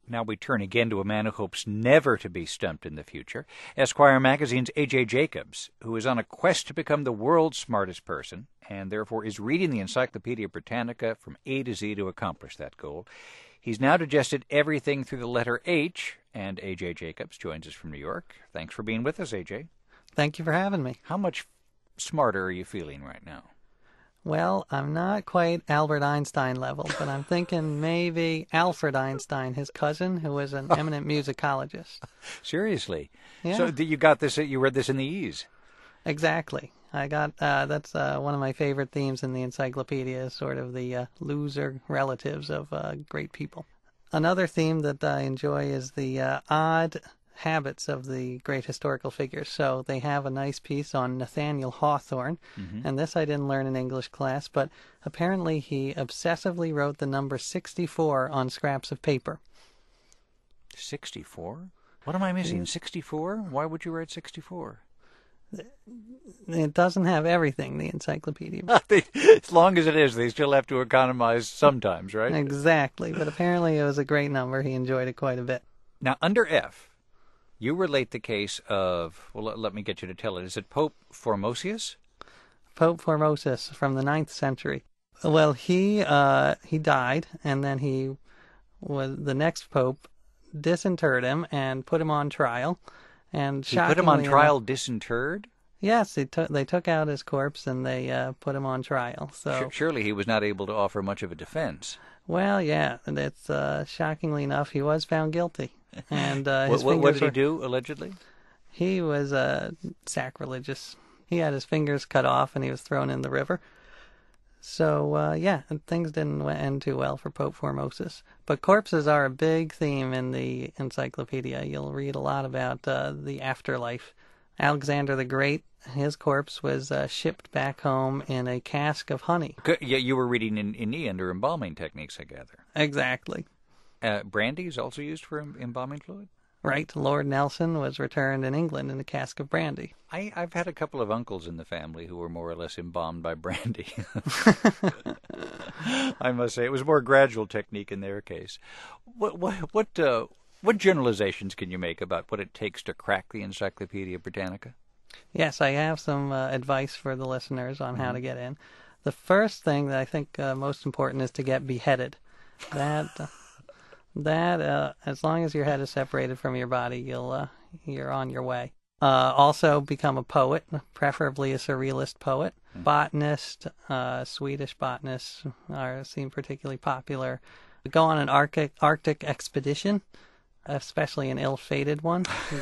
Now we turn again to a man who hopes never to be stumped in the future, Esquire magazine's A.J. Jacobs, who is on a quest to become the world's smartest person, and therefore is reading the Encyclopedia Britannica from A to Z to accomplish that goal. He's now digested everything through the letter H, and A.J. Jacobs joins us from New York. Thanks for being with us, A.J. Thank you for having me. How much smarter are you feeling right now? Well, I'm not quite Albert Einstein level, but I'm thinking maybe Alfred Einstein, his cousin, who was an eminent musicologist. Seriously? Yeah. So you got this? You read this in the ease? Exactly. I got that's one of my favorite themes in the encyclopedia, is sort of the loser relatives of great people. Another theme that I enjoy is the odd habits of the great historical figures. So they have a nice piece on Nathaniel Hawthorne, and this I didn't learn in English class, but apparently he obsessively wrote the number 64 on scraps of paper. 64? What am I missing? 64? Why would you write 64? It doesn't have everything, the encyclopedia. As long as it is, they still have to economize sometimes, right? Exactly, but apparently it was a great number. He enjoyed it quite a bit. Now, under F, you relate the case of, well, let me get you to tell it. Is it Pope Formosius? Pope Formosus from the 9th century. Well, he died, and then the next pope disinterred him and put him on trial. And he put him on trial disinterred? Yes, they took out his corpse and they put him on trial. So surely he was not able to offer much of a defense. Well, yeah, and it's shockingly enough, he was found guilty. And what did he do, allegedly? He was sacrilegious. He had his fingers cut off and he was thrown in the river. So, yeah, things didn't end too well for Pope Formosus. But corpses are a big theme in the encyclopedia. You'll read a lot about the afterlife. Alexander the Great, his corpse was shipped back home in a cask of honey. Yeah, you were reading in Neander embalming techniques, I gather. Exactly. Brandy is also used for embalming fluid? Right. Lord Nelson was returned in England in a cask of brandy. I've had a couple of uncles in the family who were more or less embalmed by brandy. I must say, it was a more gradual technique in their case. What generalizations can you make about what it takes to crack the Encyclopedia Britannica? Yes, I have some advice for the listeners on how to get in. The first thing that I think most important is to get beheaded. That as long as your head is separated from your body, you're on your way. Also become a poet, preferably a surrealist poet. Botanist, Swedish botanists seem particularly popular. Go on an Arctic expedition, especially an ill-fated one.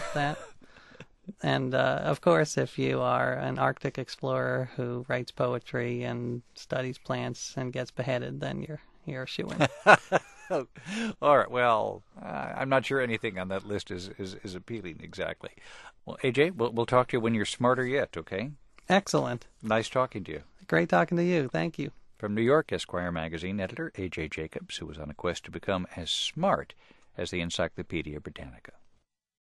And of course, if you are an Arctic explorer who writes poetry and studies plants and gets beheaded, then you're a shoo-in. All right. Well, I'm not sure anything on that list is appealing exactly. Well, AJ, we'll talk to you when you're smarter yet, okay? Excellent. Nice talking to you. Great talking to you. Thank you. From New York, Esquire magazine editor A.J. Jacobs, who was on a quest to become as smart as the Encyclopedia Britannica.